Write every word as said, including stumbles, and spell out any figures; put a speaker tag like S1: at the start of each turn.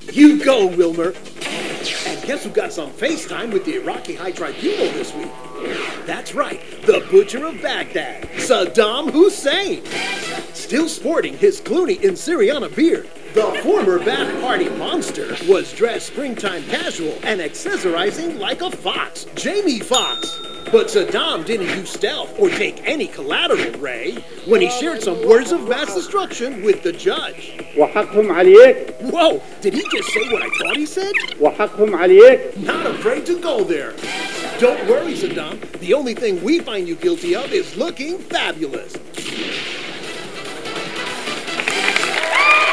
S1: You go, Wilmer. And guess who got some FaceTime with the Iraqi High Tribunal this week? That's right, the Butcher of Baghdad, Saddam Hussein. Still sporting his Clooney and Syriana beard, the former Bath Party monster was dressed springtime casual and accessorizing like a fox, Jamie Foxx. But Saddam didn't use stealth or take any collateral, Ray, when he shared some words of mass destruction with the judge.
S2: وحقهم عليك.
S1: Whoa, did he just say what I thought he said?
S2: وحقهم عليك.
S1: Not afraid to go there. Don't worry, Saddam. The only thing we find you guilty of is looking fabulous.